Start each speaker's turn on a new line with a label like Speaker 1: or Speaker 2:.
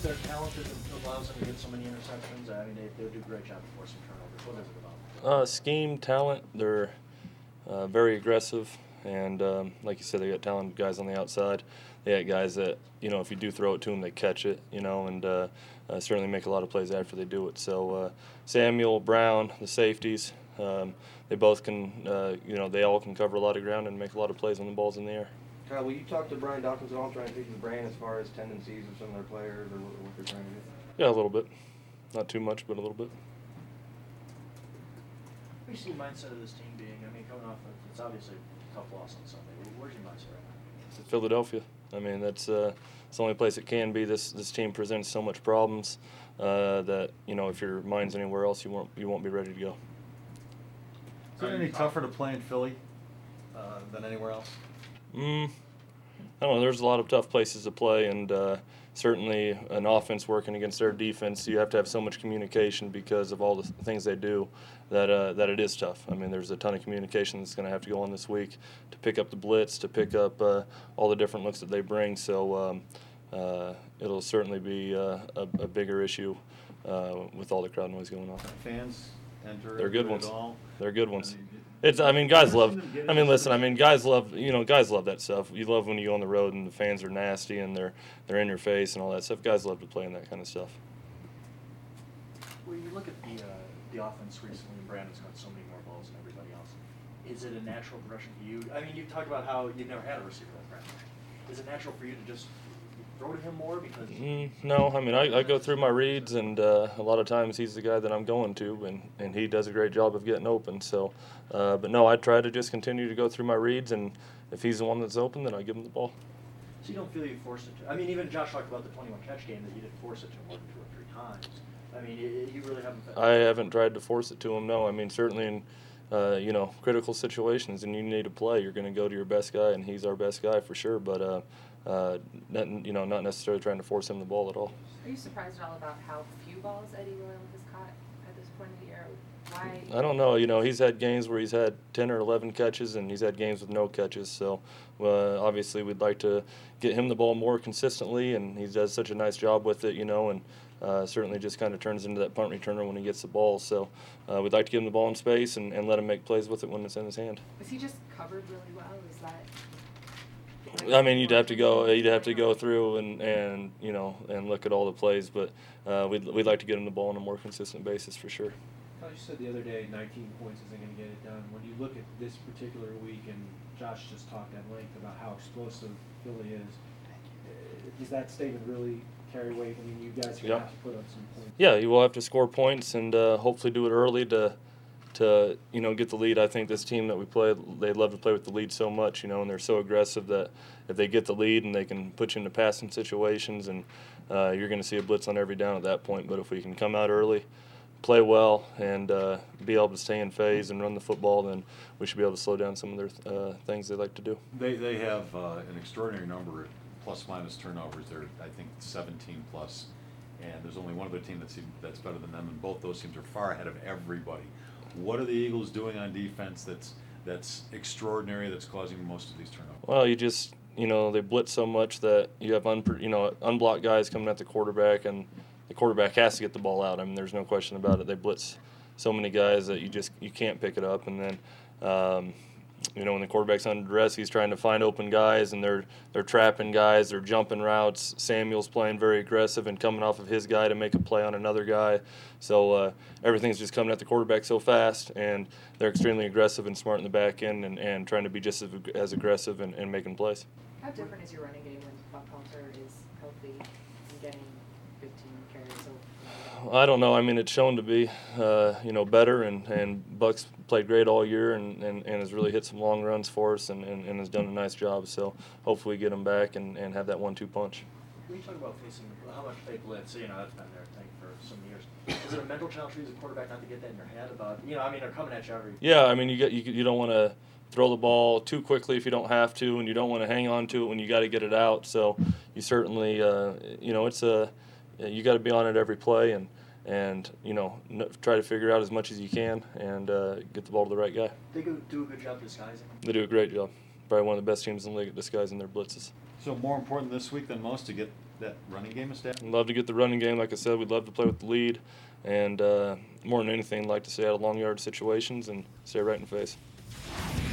Speaker 1: their talent that allows them to get so many interceptions? I mean, they do a great job of forcing turnovers. What is it about?
Speaker 2: Scheme, talent. They're very aggressive, and like you said, they got talented guys on the outside. They got guys that, if you do throw it to them, they catch it, and certainly make a lot of plays after they do it. So Samuel, Brown, the safeties, they both can, they all can cover a lot of ground and make a lot of plays when the ball's in the air.
Speaker 3: Kyle, will you talk to Brian Dawkins at all, try and pick his brain as far as tendencies of some of their players or what they're trying to do?
Speaker 2: Yeah, a little bit. Not too much, but a little bit.
Speaker 1: What do you see the mindset of this team being? I mean, coming off it's obviously a tough loss on Sunday. Where's your mindset right now?
Speaker 2: Philadelphia. I mean, that's it's the only place it can be. This team presents so much problems that if your mind's anywhere else, you won't be ready to go.
Speaker 4: Is it any tougher to play in Philly than anywhere else?
Speaker 2: I don't know. There's a lot of tough places to play, and certainly an offense working against their defense, you have to have so much communication because of all the things they do that it is tough. I mean, there's a ton of communication that's going to have to go on this week to pick up the blitz, to pick up all the different looks that they bring. So it'll certainly be a bigger issue with all the crowd noise going on.
Speaker 4: Fans enter.
Speaker 2: They're good ones.
Speaker 4: At all.
Speaker 2: They're good ones. Guys love. Guys love. Guys love that stuff. You love when you go on the road and the fans are nasty and they're in your face and all that stuff. Guys love to play in that kind of stuff.
Speaker 1: When you look at the offense recently, and Brandon's got so many more balls than everybody else. Is it a natural progression for you? I mean, you've talked about how you've never had a receiver like Brandon. Is it natural for you to just throw to him more because?
Speaker 2: No, I mean I go through my reads, and a lot of times he's the guy that I'm going to, and he does a great job of getting open. So, but no, I try to just continue to go through my reads, and if he's the one that's open, then I give him the ball.
Speaker 1: So you don't feel you forced it to? I mean, even Josh talked about the 21 catch game that you didn't force it to more than 2 or 3 times. I mean, you really haven't.
Speaker 2: I haven't tried to force it to him. No, I mean certainly in critical situations and you need to play, you're going to go to your best guy, and he's our best guy for sure. But not necessarily trying to force him the ball at all.
Speaker 5: Are you surprised at all about how few balls Eddie Royal has caught at this point of the year? Why?
Speaker 2: I don't know. He's had games where he's had 10 or 11 catches, and he's had games with no catches. So obviously we'd like to get him the ball more consistently, and he does such a nice job with it, and certainly just kind of turns into that punt returner when he gets the ball. So we'd like to give him the ball in space and let him make plays with it when it's in his hand.
Speaker 5: Was he just covered really well? Is that?
Speaker 2: I mean, you'd have to go through and look at all the plays, but we'd like to get him the ball on a more consistent basis for sure.
Speaker 6: You said the other day 19 points isn't going to get it done. When you look at this particular week, and Josh just talked at length about how explosive Philly is, does that statement really carry weight? I mean, you guys have to put up some points.
Speaker 2: Yeah, you will have to score points and hopefully do it early to get the lead. I think this team that we play, they love to play with the lead so much, and they're so aggressive that if they get the lead and they can put you into passing situations, and you're going to see a blitz on every down at that point. But if we can come out early, play well, and be able to stay in phase and run the football, then we should be able to slow down some of their things they like to do.
Speaker 4: They have an extraordinary number of plus-minus turnovers. They're, I think, 17 plus, and there's only one other team that's better than them, and both those teams are far ahead of everybody. What are the Eagles doing on defense that's extraordinary, that's causing most of these turnovers?
Speaker 2: Well, you just they blitz so much that you have unblocked guys coming at the quarterback, and the quarterback has to get the ball out. I mean, there's no question about it. They blitz so many guys that you can't pick it up, and then when the quarterback's under duress, he's trying to find open guys, and they're trapping guys, they're jumping routes. Samuel's playing very aggressive and coming off of his guy to make a play on another guy. So everything's just coming at the quarterback so fast, and they're extremely aggressive and smart in the back end and trying to be just as aggressive and making plays.
Speaker 5: How different is your running game when Buck Halter is healthy and getting 15 carries?
Speaker 2: I don't know. I mean, it's shown to be, better, and Buck's played great all year and has really hit some long runs for us and has done a nice job. So hopefully we get him back and have that 1-2 punch.
Speaker 1: When you talk about facing how much they blitz, that's been their thing for some years. Is it a mental challenge for you as a quarterback not to get that in your head about, they're coming at you every.
Speaker 2: Yeah, I mean, you don't want to throw the ball too quickly if you don't have to, and you don't want to hang on to it when you got to get it out. So you certainly, you got to be on it every play and try to figure out as much as you can and get the ball to the right guy.
Speaker 1: They do a good job disguising.
Speaker 2: They do a great job. Probably one of the best teams in the league at disguising their blitzes.
Speaker 4: So more important this week than most to get that running game established?
Speaker 2: We'd love to get the running game. Like I said, we'd love to play with the lead, and more than anything, like to stay out of long yard situations and stay right in the face.